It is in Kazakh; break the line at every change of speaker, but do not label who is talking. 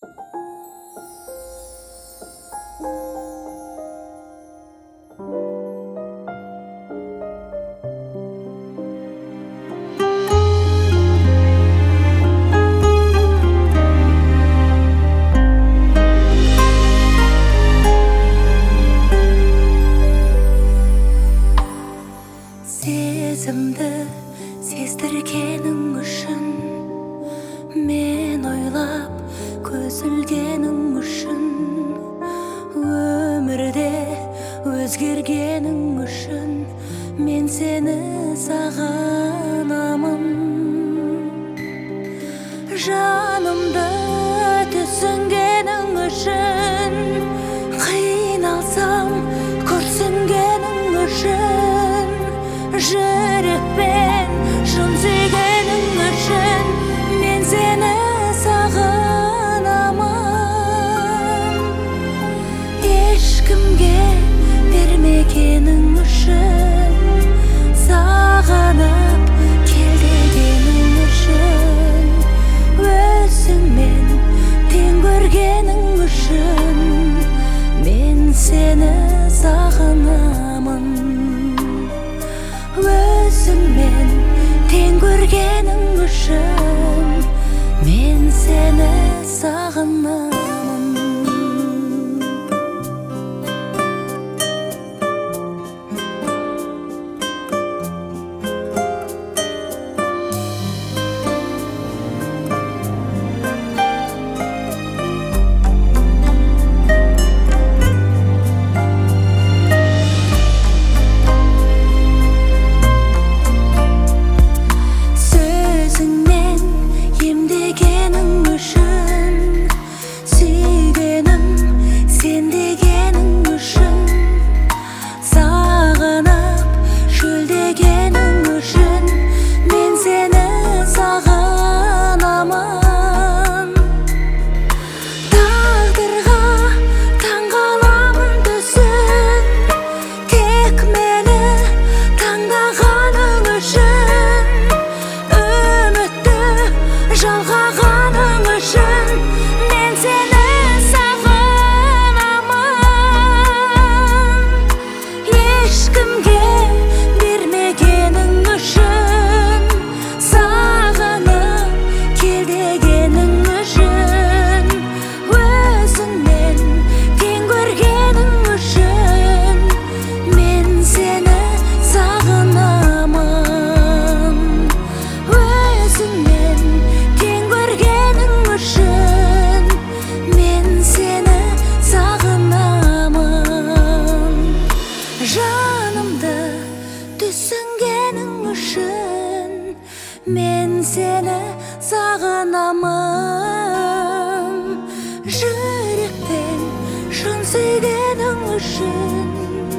Сезімді сездіргенің үшін, мен ойлап көз ілгенің үшін, өмірде өзгергенің үшін, мен сені сағынамын. Жанымды түсінгенің үшін, қиналсам күрсінгенің үшін, жүрекпен шын сүйгенің үшін, мен сені сағынамын. Ешкімге бермегенің үшін, сағынып кел дегенің үшін, өзіңмен тең көргенің үшін, мен сені сағынамын. Өзіңмен тең көргенің үшін, мен сені сағынамын. Түсінгенің үшін, мен сені сағынамын. Жүрекпен шын сүйгенің үшін,